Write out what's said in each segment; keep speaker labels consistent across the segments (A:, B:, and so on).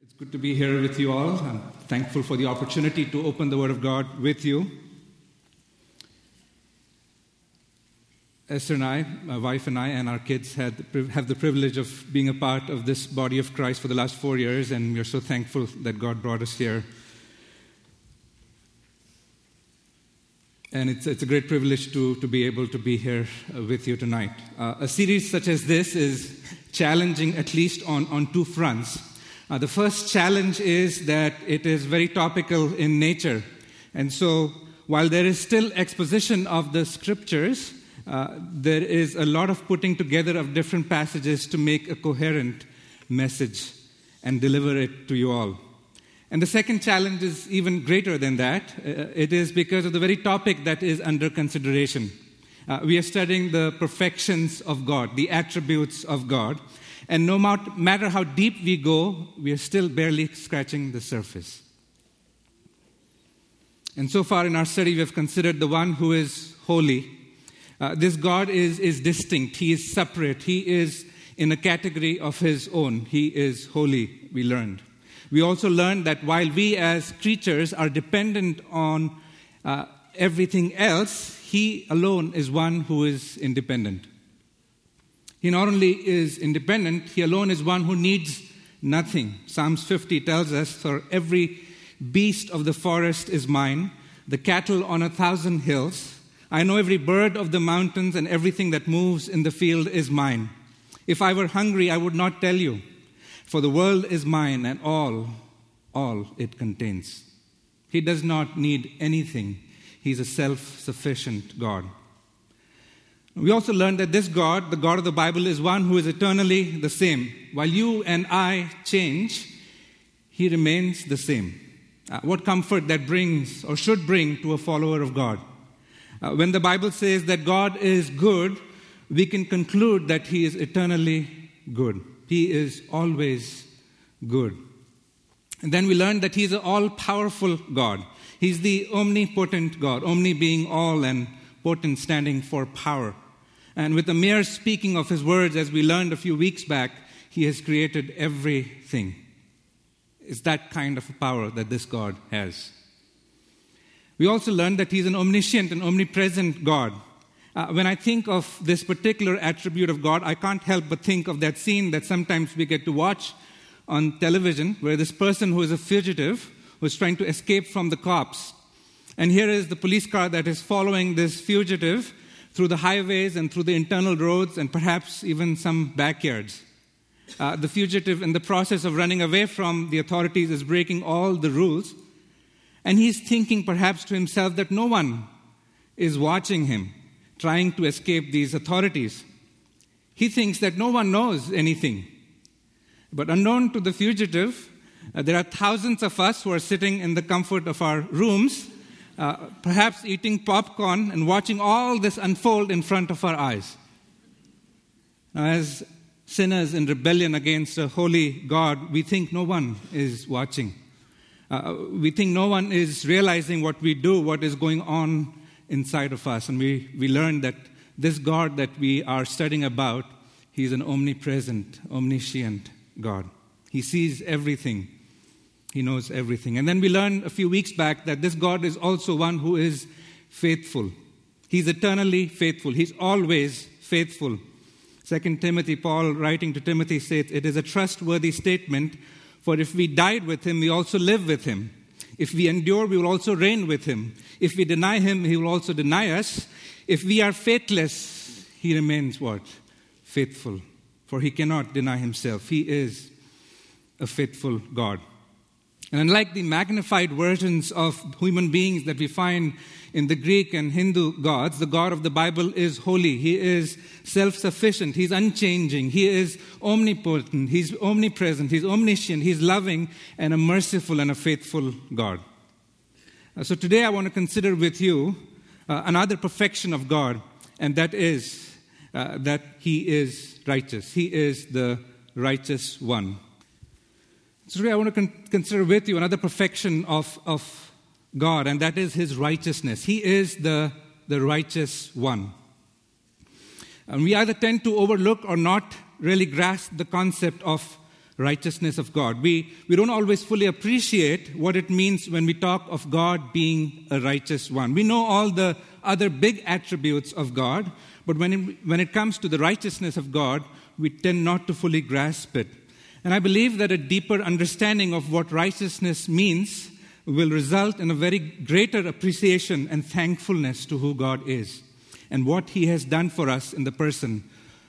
A: It's good to be here with you all. I'm thankful for the opportunity to open the Word of God with you. Esther and I, my wife and I, and our kids have the privilege of being a part of this body of Christ for the last 4 years, and we're so thankful that God brought us here. And it's a great privilege to be able to be here with you tonight. A series such as this is challenging at least on two fronts. The first challenge is that it is very topical in nature. And so while there is still exposition of the scriptures, there is a lot of putting together of different passages to make a coherent message and deliver it to you all. And the second challenge is even greater than that. It is because of the very topic that is under consideration. We are studying the perfections of God, the attributes of God. And no matter how deep we go, we are still barely scratching the surface. And so far in our study, we have considered the one who is holy. This God is distinct. He is separate. He is in a category of his own. He is holy, we learned. We also learned that while we as creatures are dependent on everything else, he alone is one who is independent. He not only is independent, he alone is one who needs nothing. Psalms 50 tells us, "For every beast of the forest is mine, the cattle on 1,000 hills. I know every bird of the mountains, and everything that moves in the field is mine. If I were hungry, I would not tell you, for the world is mine and all it contains." He does not need anything. He's a self-sufficient God. We also learned that this God, the God of the Bible, is one who is eternally the same. While you and I change, he remains the same. What comfort that brings or should bring to a follower of God. When the Bible says that God is good, we can conclude that he is eternally good. He is always good. And then we learned that he's an all-powerful God. He's the omnipotent God, omni being all and potent standing for power. And with the mere speaking of his words, as we learned a few weeks back, he has created everything. It's that kind of a power that this God has. We also learned that he's an omniscient and omnipresent God. When I think of this particular attribute of God, I can't help but think of that scene that sometimes we get to watch on television, where this person who is a fugitive was trying to escape from the cops. And here is the police car that is following this fugitive through the highways and through the internal roads and perhaps even some backyards. The fugitive, in the process of running away from the authorities, is breaking all the rules. And he's thinking perhaps to himself that no one is watching him, trying to escape these authorities. He thinks that no one knows anything. But unknown to the fugitive, there are thousands of us who are sitting in the comfort of our rooms, perhaps eating popcorn and watching all this unfold in front of our eyes. Now, as sinners in rebellion against a holy God, we think no one is watching. We think no one is realizing what we do, what is going on inside of us. And we learned that this God that we are studying about, he's an omnipresent, omniscient God. He sees everything. He knows everything. And then we learned a few weeks back that this God is also one who is faithful. He's eternally faithful. He's always faithful. 2 Timothy, Paul writing to Timothy says, "It is a trustworthy statement, for if we died with him, we also live with him. If we endure, we will also reign with him. If we deny him, he will also deny us. If we are faithless, he remains" what? Faithful. For he cannot deny himself. He is a faithful God. And unlike the magnified versions of human beings that we find in the Greek and Hindu gods, the God of the Bible is holy. He is self-sufficient. He's unchanging. He is omnipotent. He's omnipresent. He's omniscient. He's loving and a merciful and a faithful God. So today I want to consider with you another perfection of God, and that is that he is righteous. He is the righteous one. So today I want to consider with you another perfection of God, and that is his righteousness. He is the righteous one. And we either tend to overlook or not really grasp the concept of righteousness of God. We don't always fully appreciate what it means when we talk of God being a righteous one. We know all the other big attributes of God, but when it comes to the righteousness of God, we tend not to fully grasp it. And I believe that a deeper understanding of what righteousness means will result in a very greater appreciation and thankfulness to who God is and what He has done for us in the person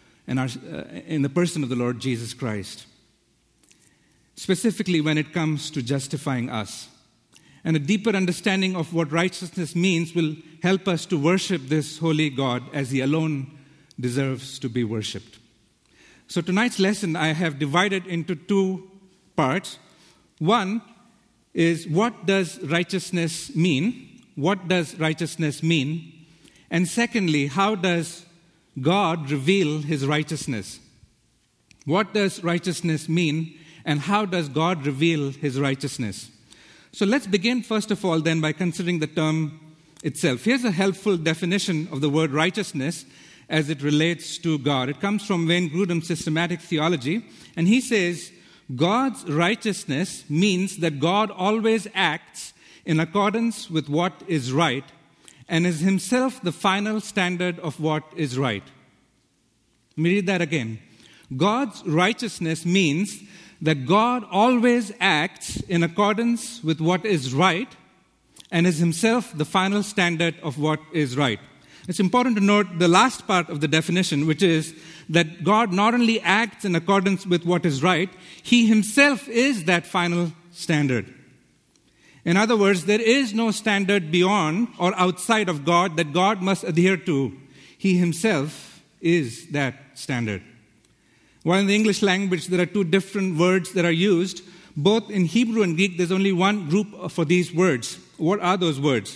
A: of the Lord Jesus Christ. Specifically when it comes to justifying us. And a deeper understanding of what righteousness means will help us to worship this holy God as He alone deserves to be worshipped. So tonight's lesson I have divided into two parts. One is, what does righteousness mean? What does righteousness mean? And secondly, how does God reveal His righteousness? What does righteousness mean? And how does God reveal His righteousness? So let's begin first of all then by considering the term itself. Here's a helpful definition of the word righteousness as it relates to God. It comes from Wayne Grudem's Systematic Theology, and he says, God's righteousness means that God always acts in accordance with what is right and is Himself the final standard of what is right. Let me read that again. God's righteousness means that God always acts in accordance with what is right and is Himself the final standard of what is right. It's important to note the last part of the definition, which is that God not only acts in accordance with what is right, He Himself is that final standard. In other words, there is no standard beyond or outside of God that God must adhere to. He Himself is that standard. While in the English language there are two different words that are used, both in Hebrew and Greek there's only one group for these words. What are those words?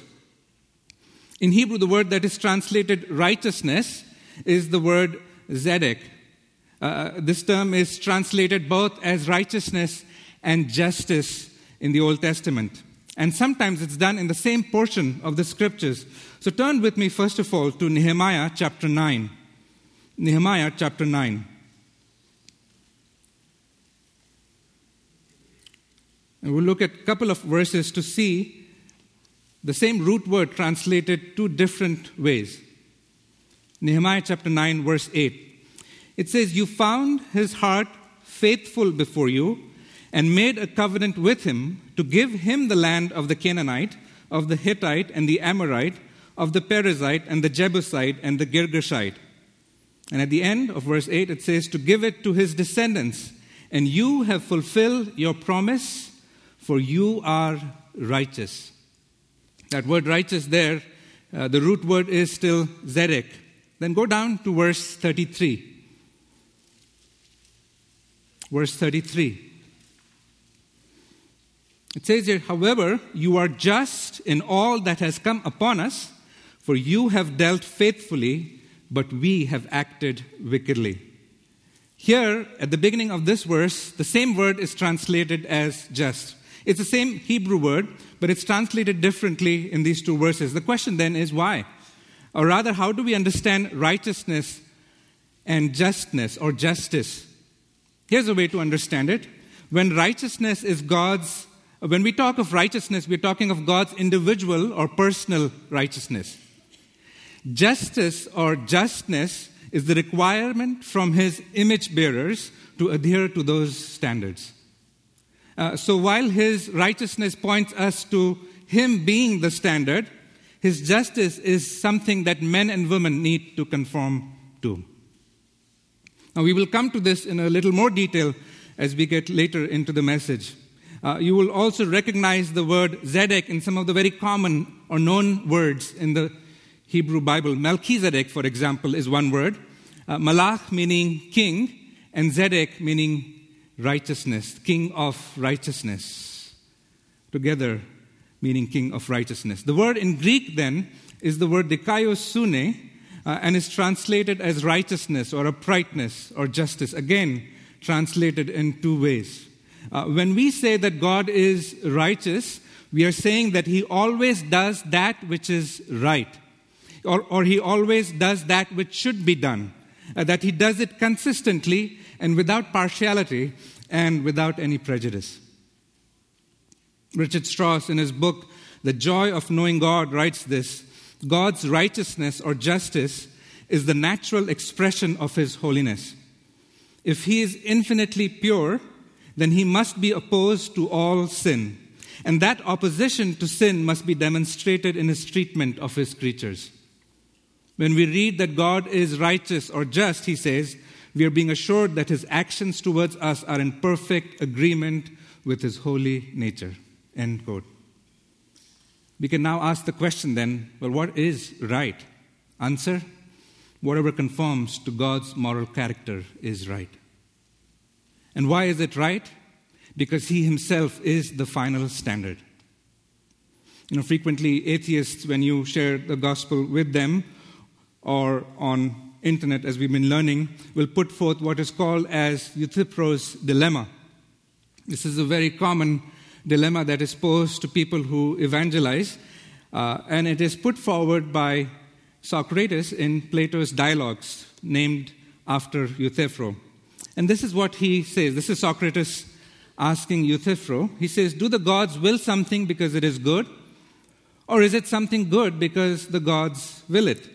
A: In Hebrew, the word that is translated righteousness is the word zedek. This term is translated both as righteousness and justice in the Old Testament. And sometimes it's done in the same portion of the scriptures. So turn with me first of all to Nehemiah chapter 9. Nehemiah chapter 9. And we'll look at a couple of verses to see the same root word translated two different ways. Nehemiah chapter 9, verse 8. It says, "You found his heart faithful before you and made a covenant with him to give him the land of the Canaanite, of the Hittite and the Amorite, of the Perizzite and the Jebusite and the Girgashite." And at the end of verse 8, it says, "To give it to his descendants. And you have fulfilled your promise, for you are righteous." That word righteous there, the root word is still zedek. Then go down to verse 33. Verse 33. It says here, "However, you are just in all that has come upon us, for you have dealt faithfully, but we have acted wickedly." Here, at the beginning of this verse, the same word is translated as just. It's the same Hebrew word, but it's translated differently in these two verses. The question then is why? Or rather, how do we understand righteousness and justness or justice? Here's a way to understand it. When we talk of righteousness, we're talking of God's individual or personal righteousness. Justice or justness is the requirement from His image bearers to adhere to those standards. So while His righteousness points us to Him being the standard, His justice is something that men and women need to conform to. Now we will come to this in a little more detail as we get later into the message. You will also recognize the word zedek in some of the very common or known words in the Hebrew Bible. Melchizedek, for example, is one word. Malach meaning king, and zedek meaning righteousness, king of righteousness. Together, meaning king of righteousness. The word in Greek then is the word dikaiosune, and is translated as righteousness or uprightness or justice. Again, translated in two ways. When we say that God is righteous, we are saying that He always does that which is right, or He always does that which should be done, that He does it consistently and without partiality, and without any prejudice. Richard Strauss, in his book, The Joy of Knowing God, writes this: God's righteousness or justice is the natural expression of his holiness. If he is infinitely pure, then he must be opposed to all sin. And that opposition to sin must be demonstrated in his treatment of his creatures. When we read that God is righteous or just, he says, we are being assured that his actions towards us are in perfect agreement with his holy nature. End quote. We can now ask the question then, well, what is right? Answer: whatever conforms to God's moral character is right. And why is it right? Because he himself is the final standard. Frequently atheists, when you share the gospel with them or on internet, as we've been learning, will put forth what is called as Euthyphro's dilemma. This is a very common dilemma that is posed to people who evangelize, and it is put forward by Socrates in Plato's Dialogues, named after Euthyphro. And this is what he says. This is Socrates asking Euthyphro. He says, do the gods will something because it is good? Or is it something good because the gods will it?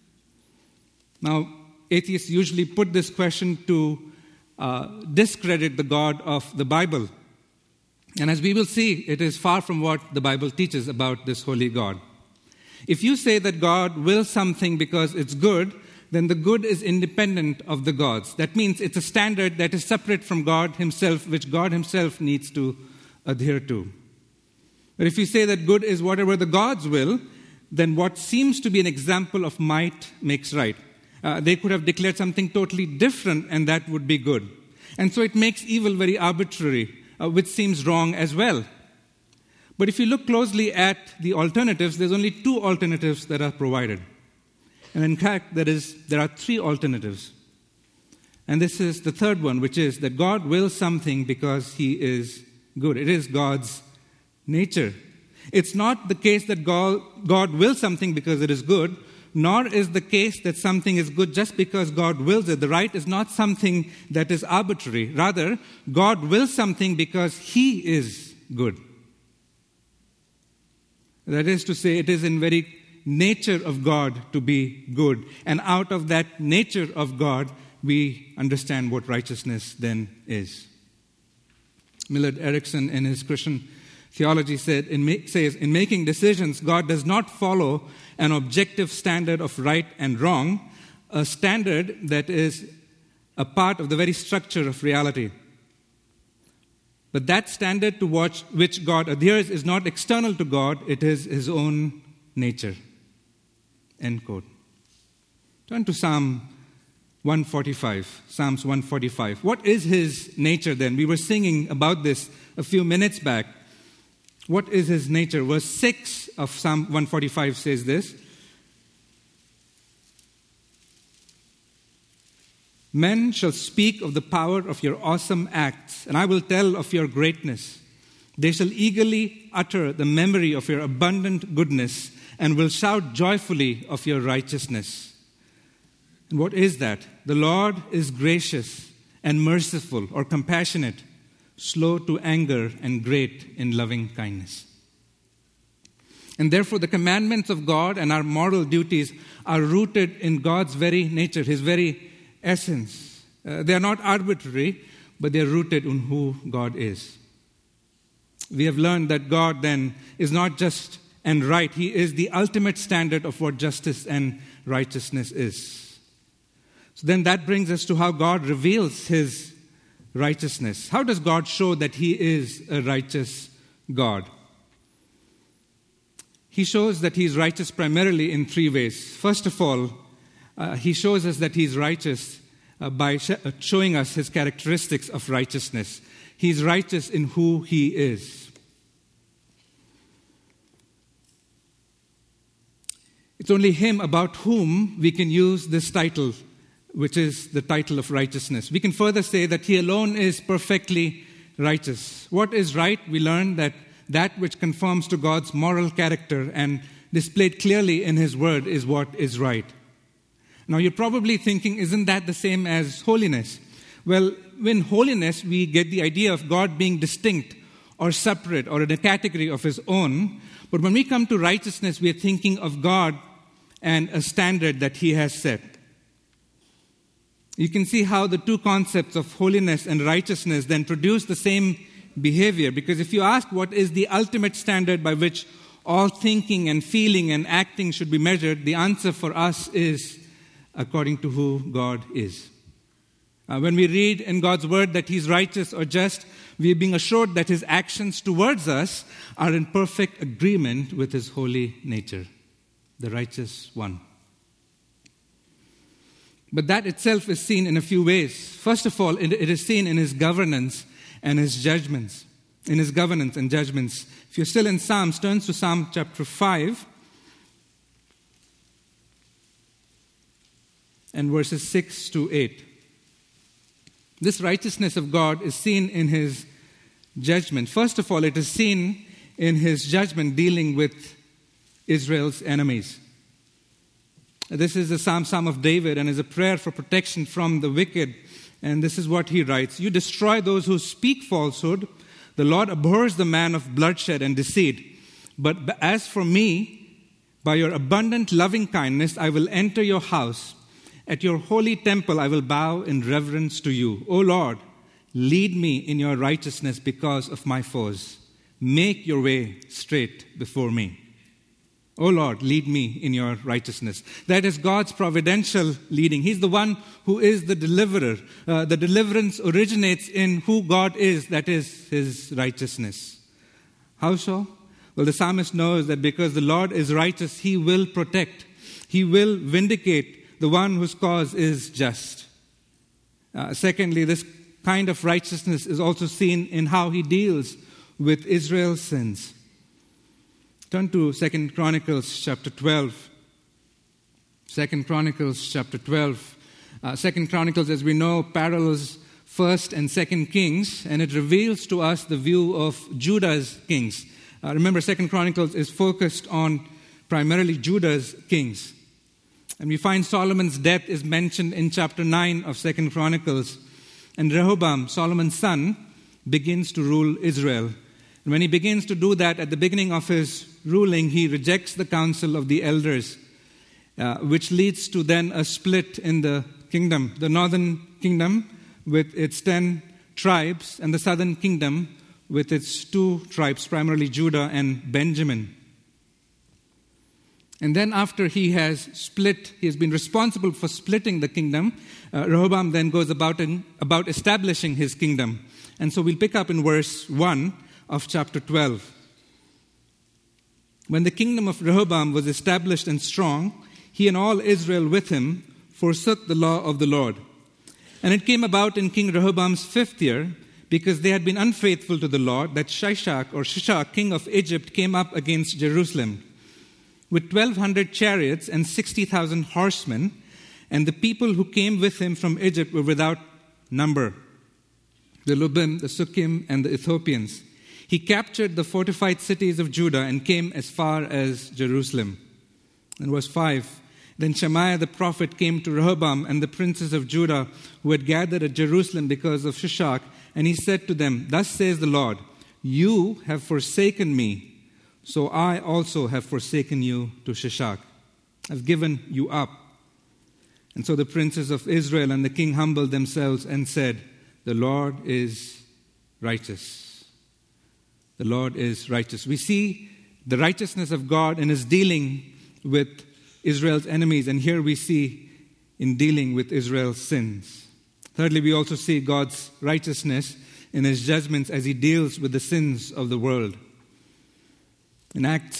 A: Now, atheists usually put this question to discredit the God of the Bible. And as we will see, it is far from what the Bible teaches about this holy God. If you say that God wills something because it's good, then the good is independent of the gods. That means it's a standard that is separate from God himself, which God himself needs to adhere to. But if you say that good is whatever the gods will, then what seems to be an example of might makes right. They could have declared something totally different, and that would be good. And so it makes evil very arbitrary, which seems wrong as well. But if you look closely at the alternatives, there's only two alternatives that are provided. And in fact, there are three alternatives. And this is the third one, which is that God wills something because he is good. It is God's nature. It's not the case that God wills something because it is good, nor is the case that something is good just because God wills it. The right is not something that is arbitrary. Rather, God wills something because he is good. That is to say, it is in very nature of God to be good. And out of that nature of God, we understand what righteousness then is. Millard Erickson, in his Christian theology, says, in making decisions, God does not follow an objective standard of right and wrong, a standard that is a part of the very structure of reality. But that standard to which God adheres is not external to God, it is his own nature. End quote. Turn to Psalm 145. Psalms 145. What is his nature then? We were singing about this a few minutes back. What is his nature? Verse 6 of Psalm 145 says this: Men shall speak of the power of your awesome acts, and I will tell of your greatness. They shall eagerly utter the memory of your abundant goodness and will shout joyfully of your righteousness. And what is that? The Lord is gracious and merciful or compassionate, slow to anger and great in loving kindness. And therefore the commandments of God and our moral duties are rooted in God's very nature, his very essence. They are not arbitrary, but they are rooted in who God is. We have learned that God then is not just and right. He is the ultimate standard of what justice and righteousness is. So then that brings us to how God reveals his righteousness. How does God show that he is a righteous God? He shows that he is righteous primarily in three ways. First of all, he shows us that he is righteous by showing us his characteristics of righteousness. He is righteous in who he is. It's only him about whom we can use this title, which is the title of righteousness. We can further say that he alone is perfectly righteous. What is right? We learn that which conforms to God's moral character and displayed clearly in his word is what is right. Now you're probably thinking, isn't that the same as holiness? Well, in holiness, we get the idea of God being distinct or separate or in a category of his own. But when we come to righteousness, we are thinking of God and a standard that he has set. You can see how the two concepts of holiness and righteousness then produce the same behavior. Because if you ask what is the ultimate standard by which all thinking and feeling and acting should be measured, the answer for us is according to who God is. When we read in God's word that he's righteous or just, we are being assured that his actions towards us are in perfect agreement with his holy nature, the righteous one. But that itself is seen in a few ways. First of all, it is seen in his governance and his judgments. In his governance and judgments. If you're still in Psalms, turn to Psalm chapter 5 and verses 6 to 8. This righteousness of God is seen in his judgment. First of all, it is seen in his judgment dealing with Israel's enemies. This is the Psalm of David and is a prayer for protection from the wicked. And this is what he writes. You destroy those who speak falsehood. The Lord abhors the man of bloodshed and deceit. But as for me, by your abundant loving kindness, I will enter your house. At your holy temple, I will bow in reverence to you. O Lord, lead me in your righteousness because of my foes. Make your way straight before me. O Lord, lead me in your righteousness. That is God's providential leading. He's the one who is the deliverer. The deliverance originates in who God is, that is his righteousness. How so? Well, the psalmist knows that because the Lord is righteous, he will protect. He will vindicate the one whose cause is just. Secondly, this kind of righteousness is also seen in how he deals with Israel's sins. Turn to 2 Chronicles chapter 12. 2 Chronicles chapter 12. 2 Chronicles, as we know, parallels 1st and 2nd Kings, and it reveals to us the view of Judah's kings. Remember, 2 Chronicles is focused on primarily Judah's kings. And we find Solomon's death is mentioned in chapter 9 of 2 Chronicles. And Rehoboam, Solomon's son, begins to rule Israel. And when he begins to do that, at the beginning of his ruling, he rejects the counsel of the elders, which leads to then a split in the kingdom. The northern kingdom with its 10 tribes, and the southern kingdom with its 2 tribes, primarily Judah and Benjamin. And then after he has been responsible for splitting the kingdom, Rehoboam then goes about establishing his kingdom. And so we'll pick up in verse 1 of chapter 12. When the kingdom of Rehoboam was established and strong, he and all Israel with him forsook the law of the Lord. And it came about in King Rehoboam's 5th year, because they had been unfaithful to the Lord, that Shishak, king of Egypt, came up against Jerusalem with 1,200 chariots and 60,000 horsemen, and the people who came with him from Egypt were without number, the Lubim, the Sukkim, and the Ethiopians. He captured the fortified cities of Judah and came as far as Jerusalem. In verse 5, then Shemaiah the prophet came to Rehoboam and the princes of Judah who had gathered at Jerusalem because of Shishak, and he said to them, thus says the Lord, you have forsaken me, so I also have forsaken you to Shishak. I've given you up. And so the princes of Israel and the king humbled themselves and said, the Lord is righteous. The Lord is righteous. We see the righteousness of God in his dealing with Israel's enemies, and here we see in dealing with Israel's sins. Thirdly, we also see God's righteousness in his judgments as he deals with the sins of the world. In Acts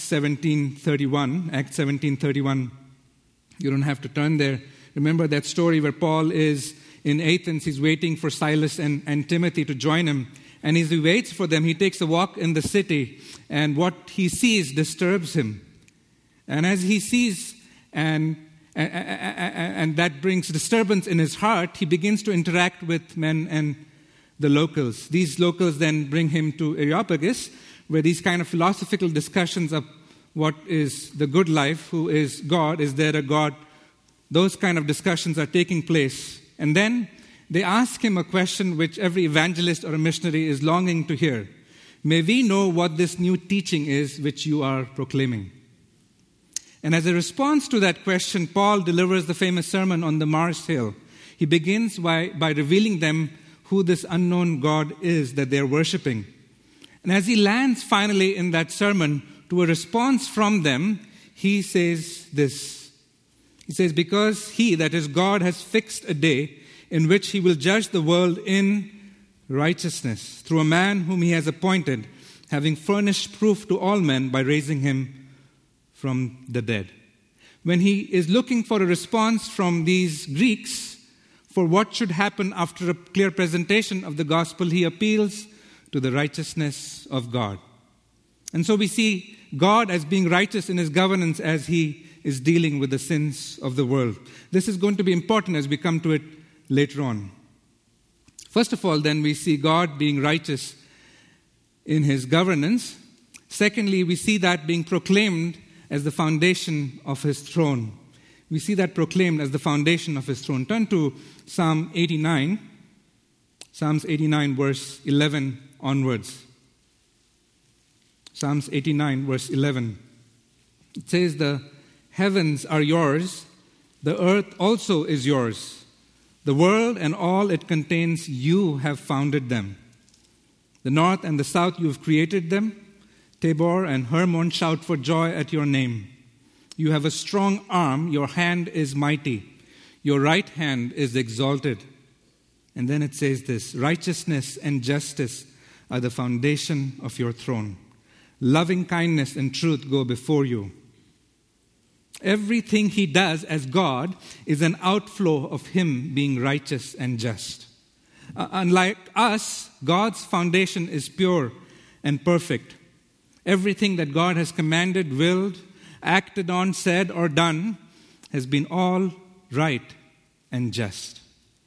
A: 17:31, you don't have to turn there. Remember that story where Paul is in Athens. He's waiting for Silas and Timothy to join him. And as he waits for them, he takes a walk in the city, and what he sees disturbs him. And as he sees, and that brings disturbance in his heart, he begins to interact with men and the locals. These locals then bring him to Areopagus, where these kind of philosophical discussions of what is the good life, who is God, is there a God, those kind of discussions are taking place. And then they ask him a question which every evangelist or a missionary is longing to hear. May we know what this new teaching is which you are proclaiming? And as a response to that question, Paul delivers the famous sermon on the Mars Hill. He begins by revealing them who this unknown God is that they're worshiping. And as he lands finally in that sermon to a response from them, he says this. He says, because he, that is God, has fixed a day in which he will judge the world in righteousness through a man whom he has appointed, having furnished proof to all men by raising him from the dead. When he is looking for a response from these Greeks for what should happen after a clear presentation of the gospel, he appeals to the righteousness of God. And so we see God as being righteous in his governance as he is dealing with the sins of the world. This is going to be important as we come to it later on. First of all, then, we see God being righteous in his governance. Secondly, we see that being proclaimed as the foundation of his throne. We see that proclaimed as the foundation of his throne. Turn to Psalm 89. Psalms 89, verse 11 onwards. Psalms 89, verse 11. It says, the heavens are yours, the earth also is yours. The world and all it contains, you have founded them. The north and the south, you have created them. Tabor and Hermon shout for joy at your name. You have a strong arm, your hand is mighty. Your right hand is exalted. And then it says this, righteousness and justice are the foundation of your throne. Loving kindness and truth go before you. Everything he does as God is an outflow of him being righteous and just. Unlike us, God's foundation is pure and perfect. Everything that God has commanded, willed, acted on, said, or done has been all right and just.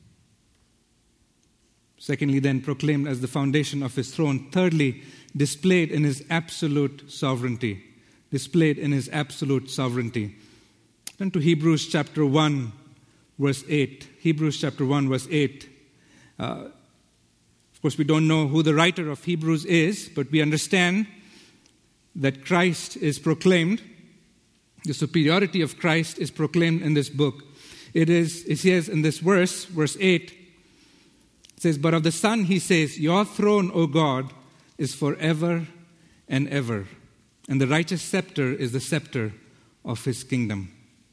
A: Secondly, then, proclaimed as the foundation of his throne. Thirdly, displayed in his absolute sovereignty. Displayed in his absolute sovereignty. Turn to Hebrews chapter 1, verse 8. Hebrews chapter 1, verse 8. Of course, we don't know who the writer of Hebrews is, but we understand that Christ is proclaimed. The superiority of Christ is proclaimed in this book. It says in this verse 8, it says, but of the Son he says, your throne, O God, is forever and ever, and the righteous scepter is the scepter of his kingdom.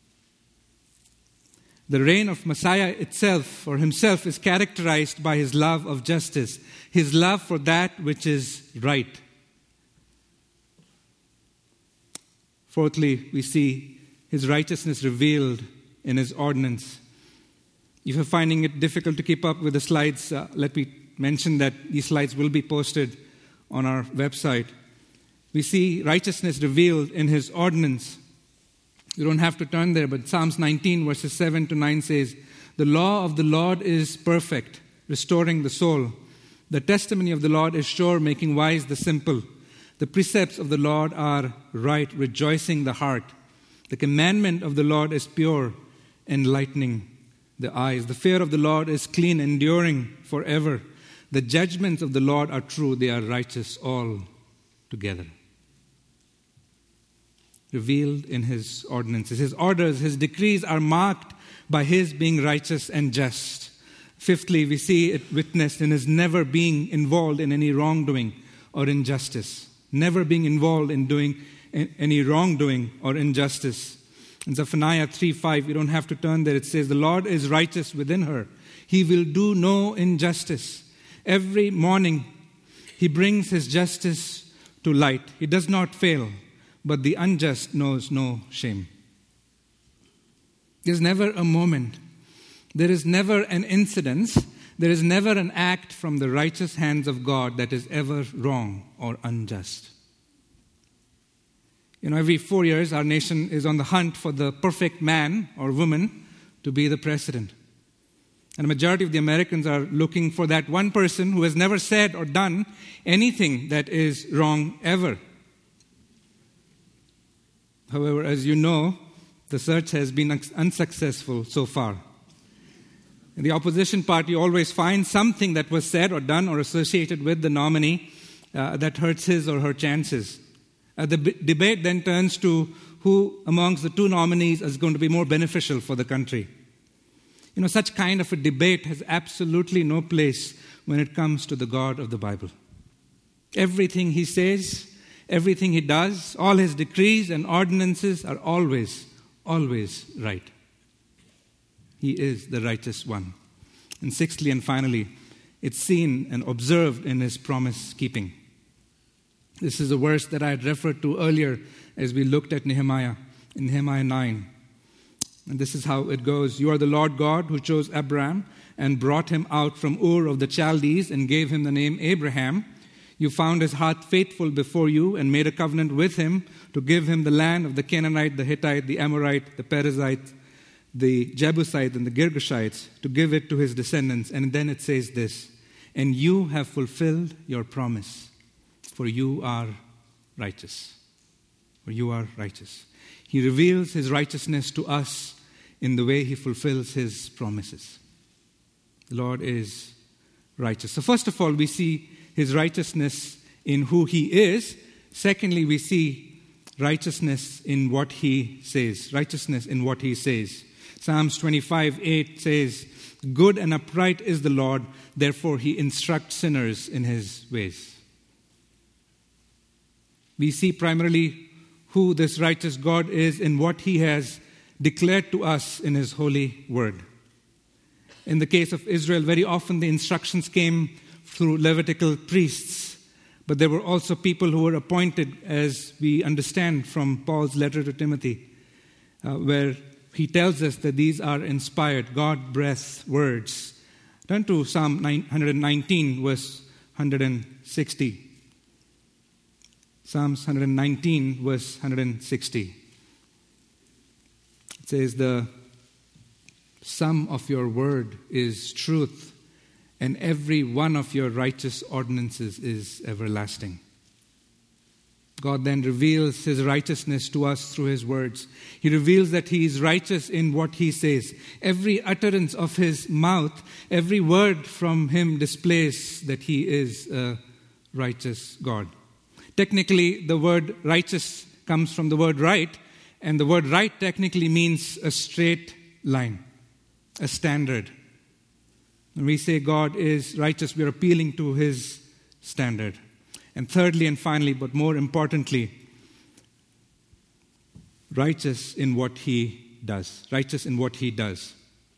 A: The reign of Messiah itself, or himself, is characterized by his love of justice, his love for that which is right. Fourthly, we see his righteousness revealed in his ordinance. If you're finding it difficult to keep up with the slides, let me mention that these slides will be posted on our website. We see righteousness revealed in his ordinance. You don't have to turn there, but Psalms 19, verses 7 to 9 says, the law of the Lord is perfect, restoring the soul. The testimony of the Lord is sure, making wise the simple. The precepts of the Lord are right, rejoicing the heart. The commandment of the Lord is pure, enlightening the eyes. The fear of the Lord is clean, enduring forever. The judgments of the Lord are true, they are righteous all together. Revealed in his ordinances. His orders, his decrees are marked by his being righteous and just. Fifthly, we see it witnessed in his never being involved in any wrongdoing or injustice. Never being involved in doing any wrongdoing or injustice. In Zephaniah 3:5, you don't have to turn there, it says, the Lord is righteous within her. He will do no injustice. Every morning, he brings his justice to light. He does not fail. But the unjust knows no shame. There's never a moment, there is never an incidence, there is never an act from the righteous hands of God that is ever wrong or unjust. Every 4 years, our nation is on the hunt for the perfect man or woman to be the president. And a majority of the Americans are looking for that one person who has never said or done anything that is wrong ever. However, as you know, the search has been unsuccessful so far. And the opposition party always finds something that was said or done or associated with the nominee that hurts his or her chances. The debate then turns to who amongst the two nominees is going to be more beneficial for the country. Such kind of a debate has absolutely no place when it comes to the God of the Bible. Everything he says, everything he does, all his decrees and ordinances are always, always right. He is the righteous one. And sixthly and finally, it's seen and observed in his promise keeping. This is a verse that I had referred to earlier as we looked at Nehemiah, in Nehemiah 9. And this is how it goes. You are the Lord God who chose Abraham and brought him out from Ur of the Chaldees and gave him the name Abraham. You found his heart faithful before you and made a covenant with him to give him the land of the Canaanite, the Hittite, the Amorite, the Perizzite, the Jebusite, and the Girgashites, to give it to his descendants. And then it says this, and you have fulfilled your promise, for you are righteous. For you are righteous. He reveals his righteousness to us in the way he fulfills his promises. The Lord is righteous. So first of all, we see his righteousness in who he is. Secondly, we see righteousness in what he says. Righteousness in what he says. Psalms 25:8 says, good and upright is the Lord, therefore he instructs sinners in his ways. We see primarily who this righteous God is in what he has declared to us in his holy word. In the case of Israel, very often the instructions came through Levitical priests, but there were also people who were appointed, as we understand from Paul's letter to Timothy, where he tells us that these are inspired, God-breathed words. Turn to Psalm 119, verse 160. Psalms 119, verse 160. It says, the sum of your word is truth, and every one of your righteous ordinances is everlasting. God then reveals his righteousness to us through his words. He reveals that he is righteous in what he says. Every utterance of his mouth, every word from him displays that he is a righteous God. Technically, the word righteous comes from the word right, and the word right technically means a straight line, a standard. When we say God is righteous, we are appealing to his standard. And thirdly and finally, but more importantly, righteous in what he does. Righteous in what he does.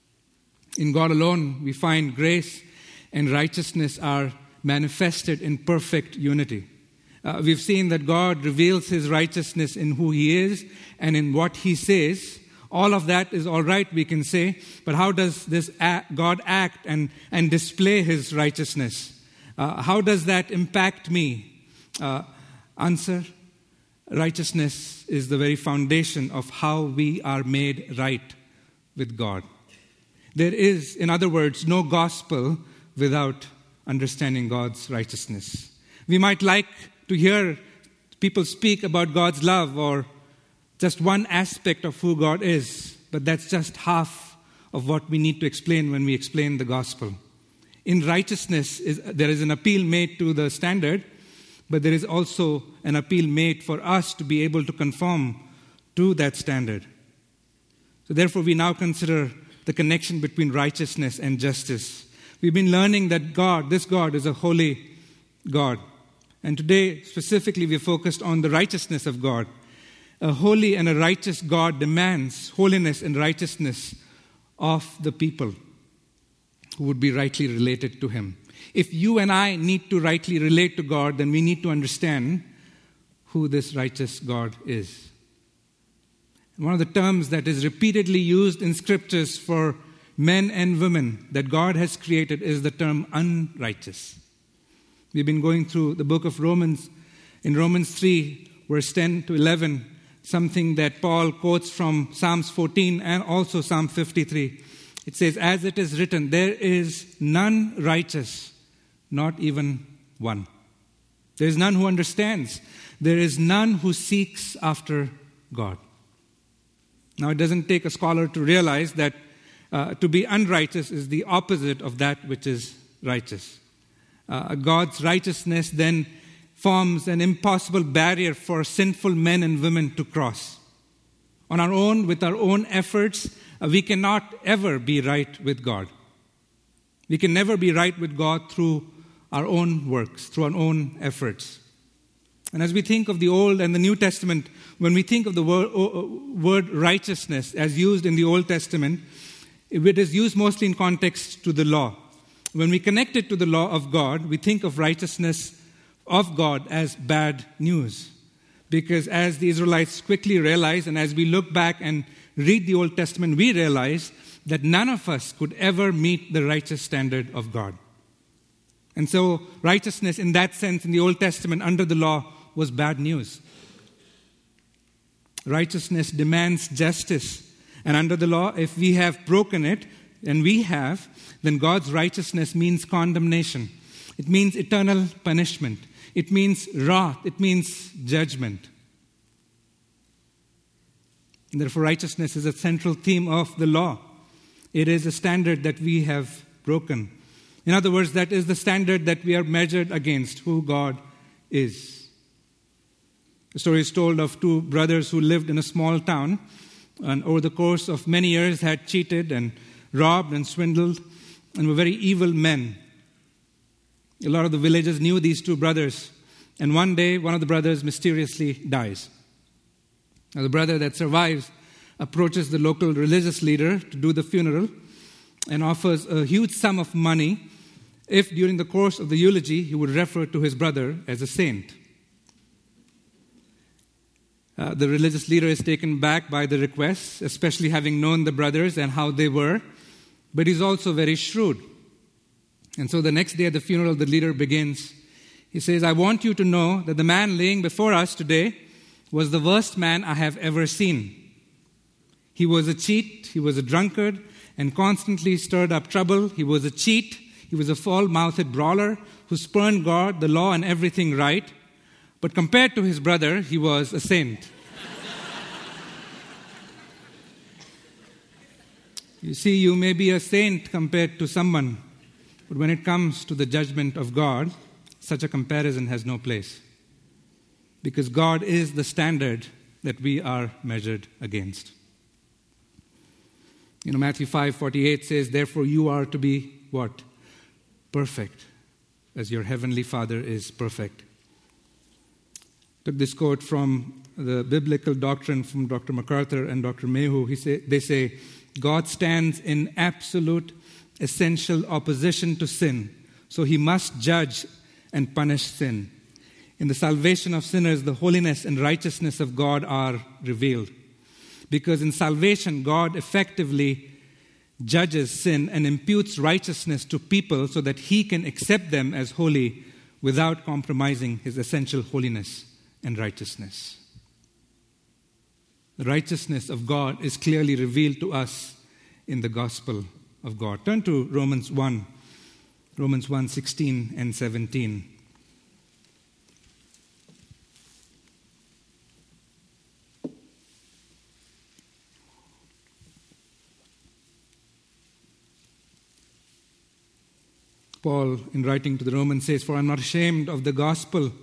A: In God alone, we find grace and righteousness are manifested in perfect unity. We've seen that God reveals his righteousness in who he is and in what he says. All of that is all right, we can say, but how does this God act and display his righteousness? How does that impact me? Answer, righteousness is the very foundation of how we are made right with God. There is, in other words, no gospel without understanding God's righteousness. We might like to hear people speak about God's love or just one aspect of who God is, but that's just half of what we need to explain when we explain the gospel. In righteousness, there is an appeal made to the standard, but there is also an appeal made for us to be able to conform to that standard. So therefore, we now consider the connection between righteousness and justice. We've been learning that this God is a holy God. And today, specifically, we focused on the righteousness of God. A holy and a righteous God demands holiness and righteousness of the people who would be rightly related to him. If you and I need to rightly relate to God, then we need to understand who this righteous God is. One of the terms that is repeatedly used in scriptures for men and women that God has created is the term unrighteous. We've been going through the book of Romans. In Romans 3, verse 10 to 11, something that Paul quotes from Psalms 14 and also Psalm 53. It says, as it is written, there is none righteous, not even one. There is none who understands. There is none who seeks after God. Now, it doesn't take a scholar to realize that To be unrighteous is the opposite of that which is righteous. God's righteousness then forms an impossible barrier for sinful men and women to cross. On our own, with our own efforts, we cannot ever be right with God. We can never be right with God through our own works, through our own efforts. And as we think of the Old and the New Testament, when we think of the word righteousness as used in the Old Testament, it is used mostly in context to the law. When we connect it to the law of God, we think of righteousness of God as bad news. Because as the Israelites quickly realize, and as we look back and read the Old Testament, we realize that none of us could ever meet the righteous standard of God. And so righteousness in that sense in the Old Testament under the law was bad news. Righteousness demands justice. And under the law, if we have broken it, and we have, then God's righteousness means condemnation. It means eternal punishment. It means wrath. It means judgment. And therefore, righteousness is a central theme of the law. It is a standard that we have broken. In other words, that is the standard that we are measured against, who God is. The story is told of two brothers who lived in a small town and over the course of many years had cheated and robbed and swindled and were very evil men. A lot of the villagers knew these two brothers, and one day one of the brothers mysteriously dies. Now the brother that survives approaches the local religious leader to do the funeral and offers a huge sum of money if during the course of the eulogy he would refer to his brother as a saint. The religious leader is taken back by the request, especially having known the brothers and how they were, but he's also very shrewd. And so the next day at the funeral, the leader begins. He says, "I want you to know that the man laying before us today was the worst man I have ever seen. He was a cheat, he was a drunkard, and constantly stirred up trouble. He was a cheat, he was a foul-mouthed brawler who spurned God, the law, and everything right. But compared to his brother, he was a saint." You see, you may be a saint compared to someone, but when it comes to the judgment of God, such a comparison has no place. Because God is the standard that we are measured against. Matthew 5:48 says, "Therefore you are to be" what? Perfect, as your heavenly Father is perfect. Took this quote from the biblical doctrine from Dr. MacArthur and Dr. Mayhew. They say, God stands in absolute, essential opposition to sin, so he must judge and punish sin. In the salvation of sinners, the holiness and righteousness of God are revealed. Because in salvation, God effectively judges sin and imputes righteousness to people so that he can accept them as holy without compromising his essential holiness and righteousness. The righteousness of God is clearly revealed to us in the gospel of God. Turn to Romans 1:16 and 17. Paul, in writing to the Romans, says, "For I am not ashamed of the gospel,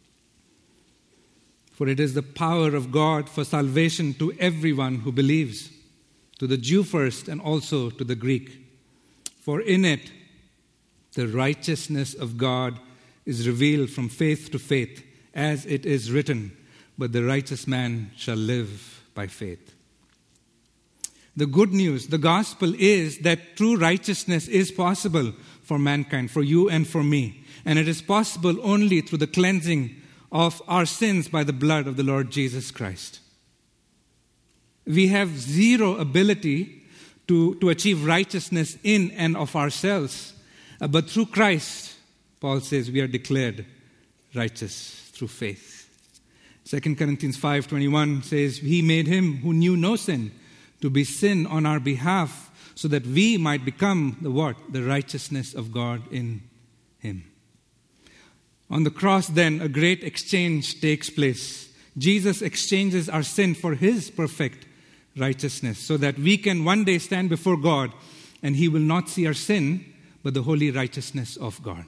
A: for it is the power of God for salvation to everyone who believes, to the Jew first and also to the Greek. For in it the righteousness of God is revealed from faith to faith, as it is written, but the righteous man shall live by faith." The good news, the gospel, is that true righteousness is possible for mankind, for you and for me. And it is possible only through the cleansing of our sins by the blood of the Lord Jesus Christ. We have zero ability to achieve righteousness in and of ourselves. But through Christ, Paul says, we are declared righteous through faith. 2 Corinthians 5:21 says, "He made him who knew no sin to be sin on our behalf, so that we might become the what? The righteousness of God in him." On the cross, then, a great exchange takes place. Jesus exchanges our sin for his perfect righteousness, so that we can one day stand before God and He will not see our sin, but the holy righteousness of God.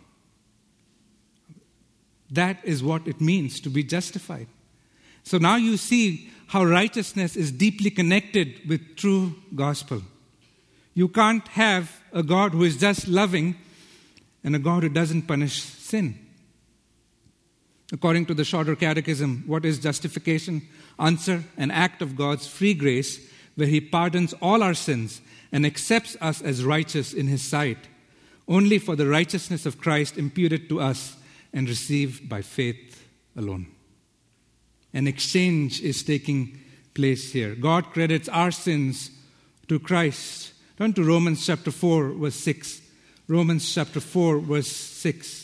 A: That is what it means to be justified. So now you see how righteousness is deeply connected with true gospel. You can't have a God who is just loving and a God who doesn't punish sin. According to the Shorter Catechism, what is justification? Answer: an act of God's free grace where He pardons all our sins and accepts us as righteous in His sight, only for the righteousness of Christ imputed to us and received by faith alone. An exchange is taking place here. God credits our sins to Christ. Turn to Romans chapter 4, verse 6. Romans chapter 4, verse 6.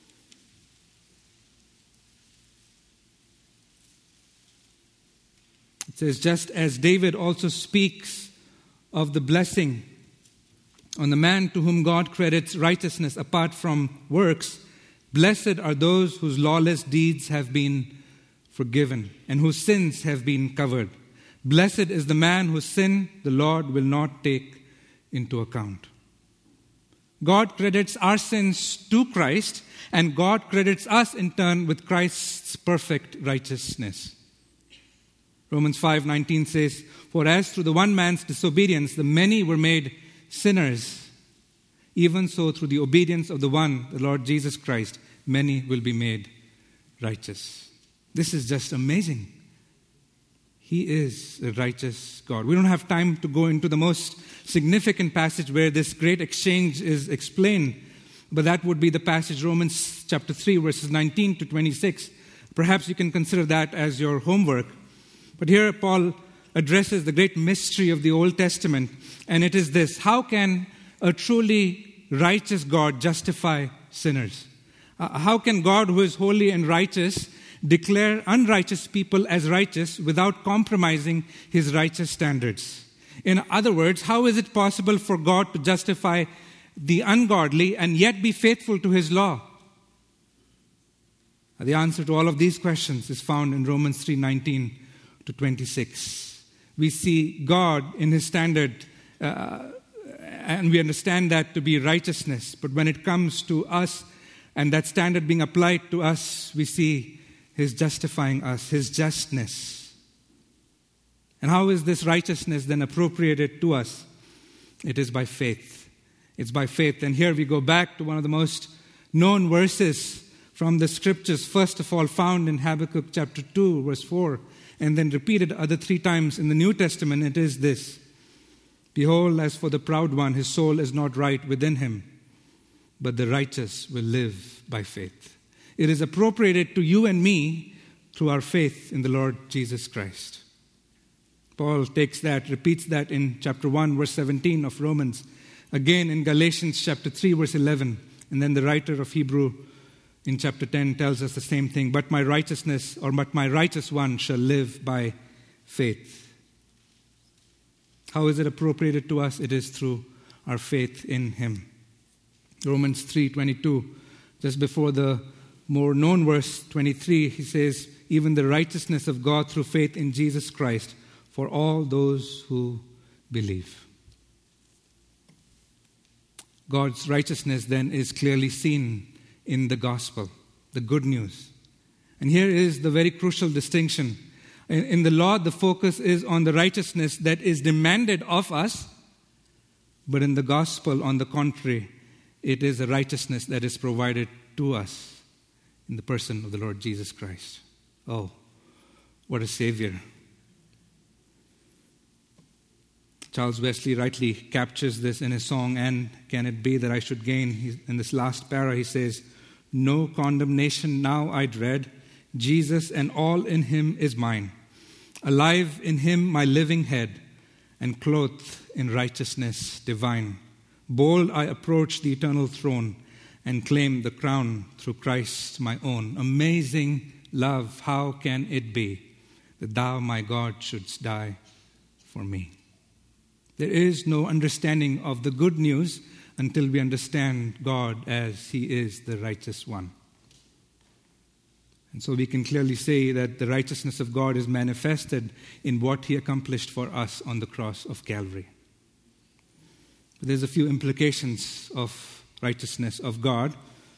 A: It says, just as David also speaks of the blessing on the man to whom God credits righteousness apart from works, blessed are those whose lawless deeds have been forgiven and whose sins have been covered. Blessed is the man whose sin the Lord will not take into account. God credits our sins to Christ, and God credits us in turn with Christ's perfect righteousness. Romans 5:19 says, for as through the one man's disobedience the many were made sinners, even so through the obedience of the one, the Lord Jesus Christ, many will be made righteous. This is just amazing. He is a righteous God. We don't have time to go into the most significant passage where this great exchange is explained, but that would be the passage, Romans chapter 3, verses 19 to 26. Perhaps you can consider that as your homework. But here Paul addresses the great mystery of the Old Testament, and it is this: how can a truly righteous God justify sinners? How can God, who is holy and righteous, declare unrighteous people as righteous without compromising His righteous standards? In other words, how is it possible for God to justify the ungodly and yet be faithful to His law? The answer to all of these questions is found in Romans 3:19 to 26. We see God in His standard, and we understand that to be righteousness. But when it comes to us and that standard being applied to us, we see His justifying us, His justness. And how is this righteousness then appropriated to us? It is by faith. It's by faith. And here we go back to one of the most known verses from the Scriptures, first of all found in Habakkuk chapter 2, verse 4, and then repeated other 3 times in the New Testament. It is this: behold, as for the proud one, his soul is not right within him, but the righteous will live by faith. It is appropriated to you and me through our faith in the Lord Jesus Christ. Paul takes that, repeats that in chapter 1, verse 17 of Romans, again in Galatians chapter 3, verse 11, and then the writer of Hebrew in chapter 10 tells us the same thing: but my righteousness, or but my righteous one, shall live by faith. How is it appropriated to us? It is through our faith in Him. Romans 3:22, just before the more known verse 23, he says, even the righteousness of God through faith in Jesus Christ for all those who believe. God's righteousness then is clearly seen in the gospel, the good news. And here is the very crucial distinction. In the law, the focus is on the righteousness that is demanded of us, but in the gospel, on the contrary, it is a righteousness that is provided to us in the person of the Lord Jesus Christ. Oh, what a Savior. Charles Wesley rightly captures this in his song, And Can It Be That I Should Gain? In this last para, he says, no condemnation now I dread. Jesus and all in Him is mine. Alive in Him my living head, and clothed in righteousness divine. Bold I approach the eternal throne, and claim the crown through Christ my own. Amazing love, how can it be that Thou, my God, shouldst die for me? There is no understanding of the good news until we understand God as He is the righteous one. And so we can clearly say that the righteousness of God is manifested in what He accomplished for us on the cross of Calvary. But there's a few implications of righteousness of God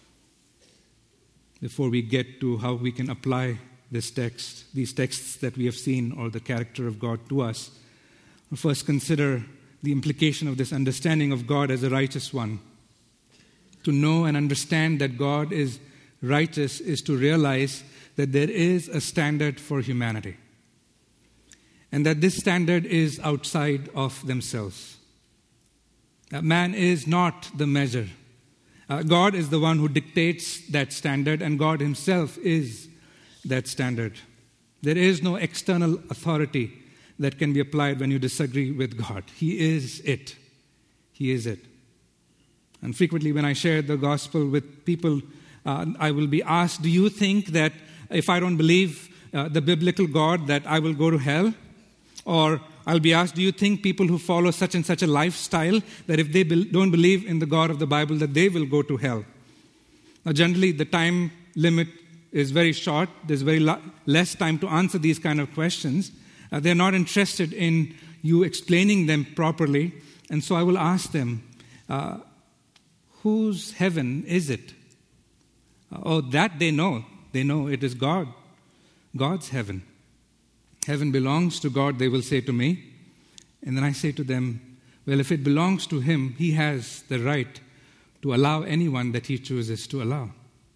A: before we get to how we can apply these texts that we have seen, or the character of God to us. We'll first consider the implication of this understanding of God as a righteous one. To know and understand that God is righteous is to realize that there is a standard for humanity, and that this standard is outside of themselves. Man is not the measure. God is the one who dictates that standard, and God Himself is that standard. There is no external authority that can be applied when you disagree with God. He is it. He is it. And frequently when I share the gospel with people, I will be asked, do you think that if I don't believe the biblical God that I will go to hell? Or I'll be asked, do you think people who follow such and such a lifestyle, that if they don't believe in the God of the Bible, that they will go to hell? Now generally the time limit is very short. There's very less time to answer these kind of questions. They're not interested in you explaining them properly. And so I will ask them, whose heaven is it? That they know. They know it is God. God's heaven. Heaven belongs to God, they will say to me. And then I say to them, well, if it belongs to Him, He has the right to allow anyone that He chooses to allow.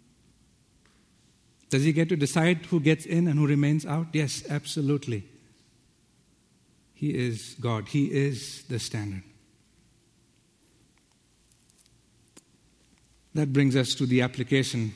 A: Does He get to decide who gets in and who remains out? Yes, absolutely. He is God. He is the standard. That brings us to the application.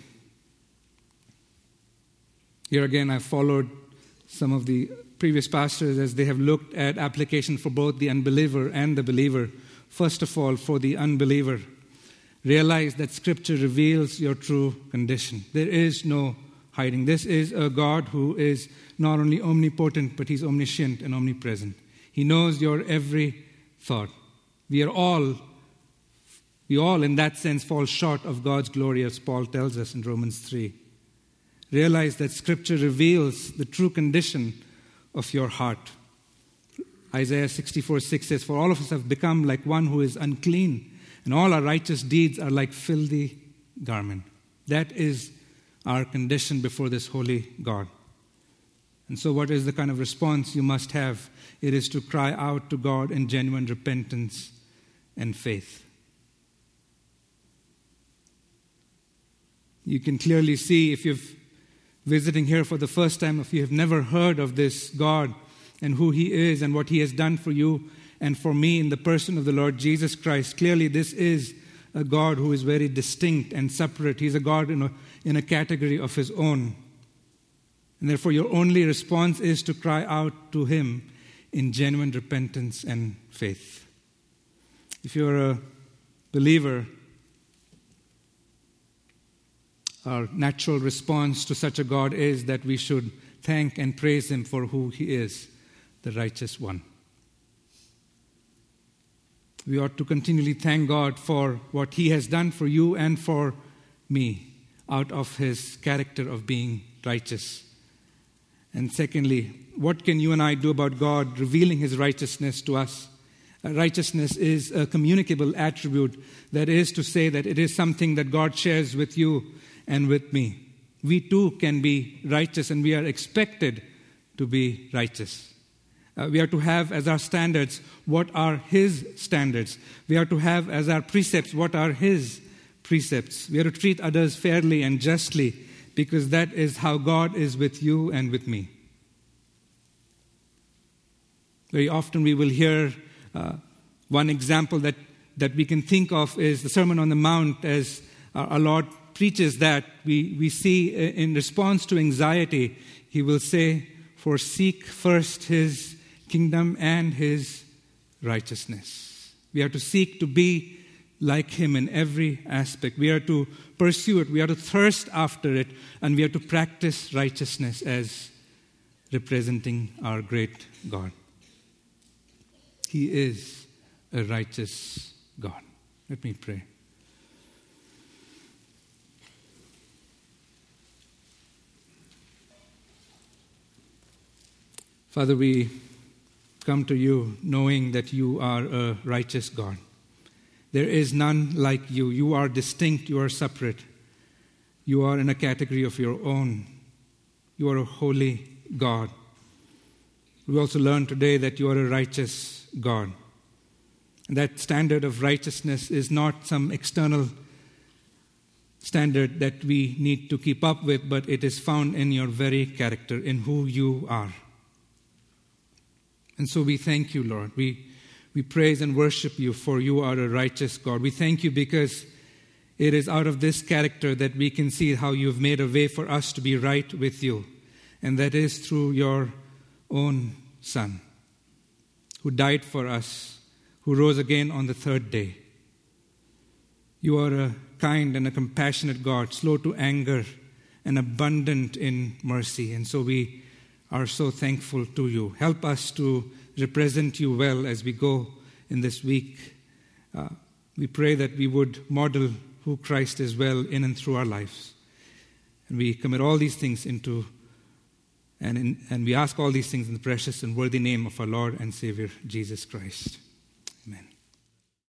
A: Here again, I've followed some of the previous pastors as they have looked at application for both the unbeliever and the believer. First of all, for the unbeliever, realize that Scripture reveals your true condition. There is no hiding. This is a God who is not only omnipotent, but He's omniscient and omnipresent. He knows your every thought. We all in that sense fall short of God's glory, as Paul tells us in Romans 3. Realize that Scripture reveals the true condition of your heart. Isaiah 64:6 says, for all of us have become like one who is unclean, and all our righteous deeds are like filthy garment. That is our condition before this holy God. And so what is the kind of response you must have? It is to cry out to God in genuine repentance and faith. You can clearly see, if you're visiting here for the first time, if you have never heard of this God and who He is and what He has done for you and for me in the person of the Lord Jesus Christ, clearly this is a God who is very distinct and separate. He's a God in a category of His own. And therefore your only response is to cry out to Him in genuine repentance and faith. If you're a believer, our natural response to such a God is that we should thank and praise Him for who He is, the righteous one. We ought to continually thank God for what He has done for you and for me, out of His character of being righteous. And secondly, what can you and I do about God revealing His righteousness to us? Righteousness is a communicable attribute. That is to say that it is something that God shares with you and with me. We too can be righteous, and we are expected to be righteous. We are to have as our standards what are His standards. We are to have as our precepts what are His precepts. We are to treat others fairly and justly, because that is how God is with you and with me. Very often we will hear one example that we can think of is the Sermon on the Mount, as our Lord preaches that. We see in response to anxiety, He will say, for seek first His kingdom and His righteousness. We are to seek to be like Him in every aspect. We are to pursue it. We are to thirst after it. And we are to practice righteousness as representing our great God. He is a righteous God. Let me pray. Father, we come to you knowing that you are a righteous God. There is none like you. You are distinct. You are separate. You are in a category of your own. You are a holy God. We also learn today that you are a righteous God. And that standard of righteousness is not some external standard that we need to keep up with, but it is found in your very character, in who you are. And so we thank you, Lord. We praise and worship you, for you are a righteous God. We thank you because it is out of this character that we can see how you've made a way for us to be right with you. And that is through your own Son, who died for us, who rose again on the third day. You are a kind and a compassionate God, slow to anger and abundant in mercy. And so we are so thankful to you. Help us to represent you well as we go in this week. We pray that we would model who Christ is well in and through our lives. And we commit all these things into, and we ask all these things in the precious and worthy name of our Lord and Savior, Jesus Christ. Amen.